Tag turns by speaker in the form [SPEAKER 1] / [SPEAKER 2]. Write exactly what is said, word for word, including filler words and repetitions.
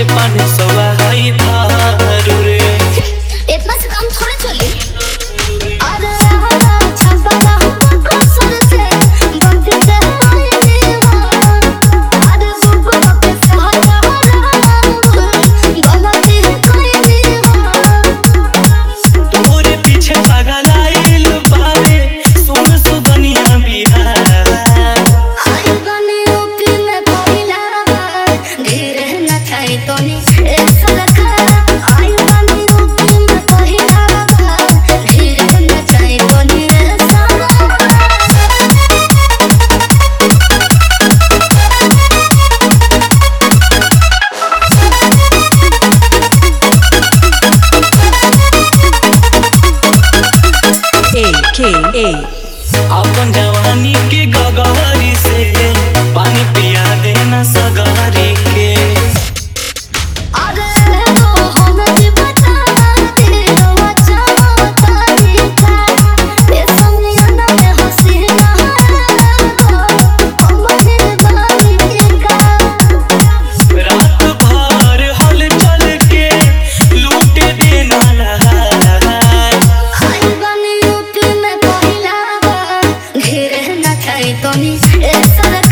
[SPEAKER 1] पान सवा हाई थारू रे।
[SPEAKER 2] इतना से काम थोड़े चले। अरे हरा छापा का हमको सर से बंद से आए दीवार। अरे बुबुआ पे सहारा हरा गलती कोई दीवार।
[SPEAKER 1] तोरे पीछे पागल आइल बारे सुन सुगनिया बिहार।
[SPEAKER 2] आई बने ऊपी में पहिला बार धीरे न खाई तोनी एक सरकार। आई बने ऊपी में पहिला बार धीरे न खाई तोनी एक सरकार।
[SPEAKER 3] A K A
[SPEAKER 1] अपन जवानी के गगरी से पानी पिया देना सगारी के।
[SPEAKER 2] अरे तो हम भी बता दे दो अच्छा बताई था। ये सोनिया ना मैं हसीना को हम भी बानी का।
[SPEAKER 1] रात भर हल चल के लूटे देना लहार।
[SPEAKER 2] आई बने ऊपी में पहिला बार धीरे न खाई तोनी एक सरकार।